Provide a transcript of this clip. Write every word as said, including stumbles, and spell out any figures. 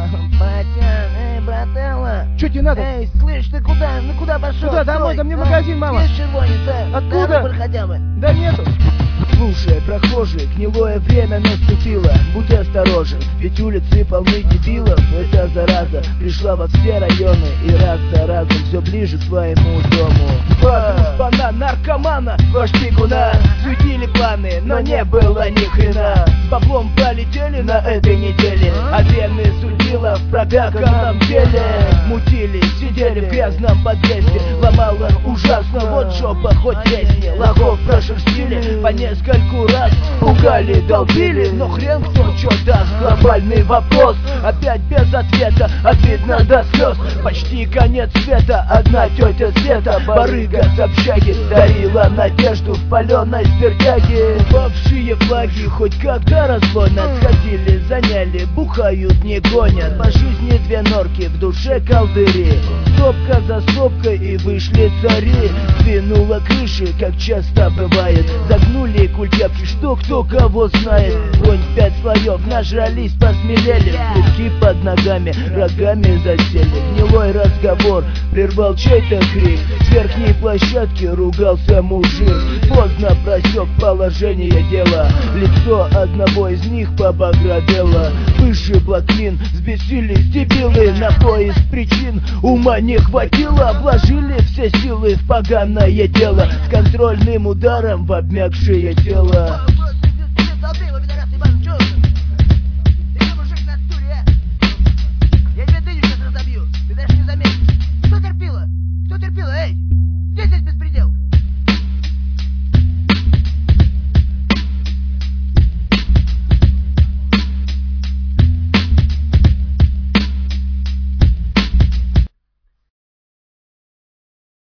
Батян, эй, брателла. Чё тебе надо? Эй, слышь, ты куда? Ну куда пошел? Куда? Домой, Стой. да мне А, магазин, мама. Есть червонец, а? Откуда? Да, выбор хотя бы. Да нету. Слушай, прохожий, гнилое время наступило. Будь осторожен, ведь улицы полны дебилов. Эта зараза пришла во все районы, и раз за разом все ближе к своему дому. Два дружбана, наркомана, вожди гуна, судили планы, но не было ни хрена. С баблом полетели на этой неделе, а вены судила в пропяканном теле. Мутили, сидели в грязном подъезде, ломало ужасно, вот жопа хоть тресни. Лохов прошерстили по нескольку раз, пугали, долбили, но хрен кто чё даст. Глобальный вопрос, опять без ответа, обидно до слез. Почти конец света, одна тетя Света, барыга с общаги, дарила надежду в паленой спиртяге. Упавшие флаги хоть как-то разломят, сходили, заняли, бухают, не гонят. По жизни две норки, в душе колдыри, стопка за стопкой и вышли цари. Двинула крыши, как часто бывает, загнули культяпки, что кто кого знает. Вонь пять слоев, нажрались, посмелели, плитки под ногами, рогами засели. Гнилой разговор прервал чей-то крик, с верхней площадки ругался мужик. Поздно просек положение дела, лицо одного из них побагровело. Вышибла клин, взбесились дебилы, на поиск причин ума не хватило. Вложили все силы в поганое дело, с контрольным ударом в обмякшее тело.